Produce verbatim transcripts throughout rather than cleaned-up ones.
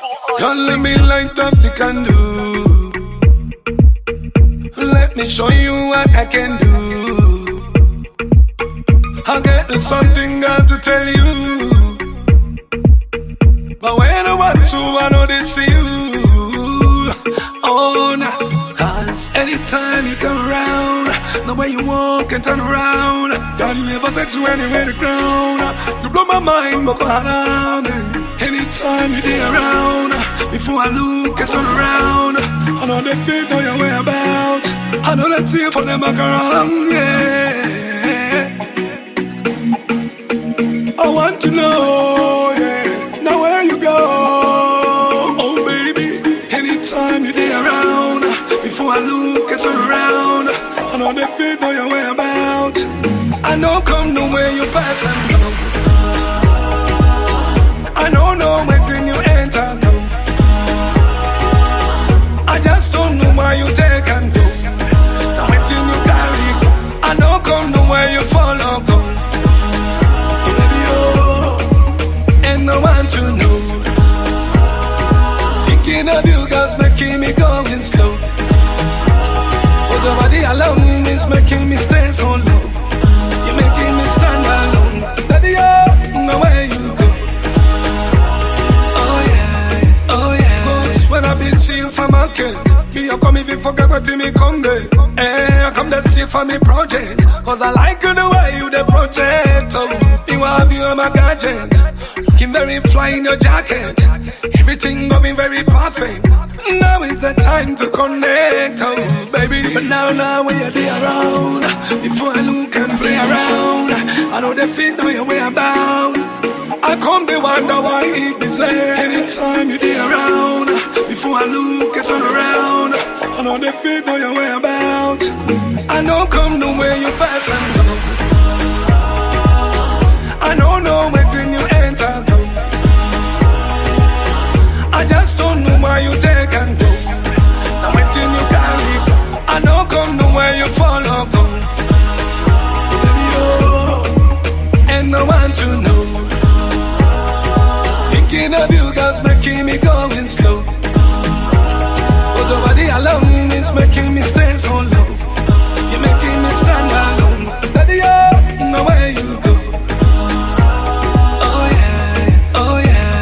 Don't let me light up the candle. Let me show you what I can do. I got something got to tell you. But when I want to, I know they see you. Oh, nah. Cause anytime you come around, the way you walk and turn around, God, you ever text you anywhere to ground. You blow my mind, but around. Anytime you're there around, before I look and turn around, I know they feel know your way about. I know that's it for them back around, yeah. I want to know, yeah, now where you go, oh baby. Anytime you're there around, before I look and turn around, I know they feel know your way about. I know come the way you pass and go. I don't know when you enter though. I just don't know why you take and go. Now when you carry go, I know come the way you follow go. Baby, oh, and no one to know. Thinking of you girls making me going slow. But your body alone is making me stay so low. You're making me stand alone. Baby, oh, no way you go. When I been seeing for my kid, me I come even forget what me come there. Eh, I come that see for me project, cause I like you the way you the project. Oh, you have you on my gadget, looking very fly in your jacket. Everything going very perfect. Now is the time to connect, oh baby. But now, now when you're there around, before I look and play around, I know they feel know your way about. I come to wonder why it is there. Anytime you're there around, before I look and turn around, I know they feel know your way about. I know come the way you pass and go. I don't know when you enter though. I just don't know why you take and go. Now when you carry go, I know come the way you follow go. Baby, oh, and no one to know. Thinking of you girls making me going slow. But your body alone is making me stay so low. You're making me stand alone. Baby, oh, know where you go. Oh yeah, oh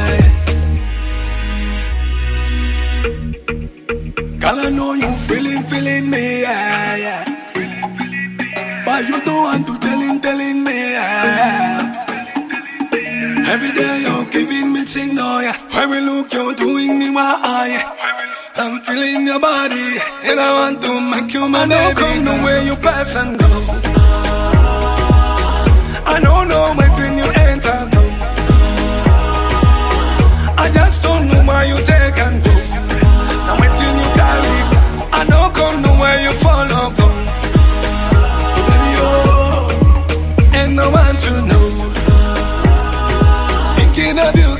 yeah. Girl, I know you feeling, feeling me, yeah, yeah. But you don't want to telling, telling me, yeah. Every day you're giving me signal, yeah. When we look, you're doing me my eye, yeah. I'm feeling your body, and I want to make you my baby. Come the way you pass and go. I don't know when you enter though. I just don't know why you take and go. Now when you carry go, I know come the way you follow go. Baby, oh, and no one to know. Thinking of you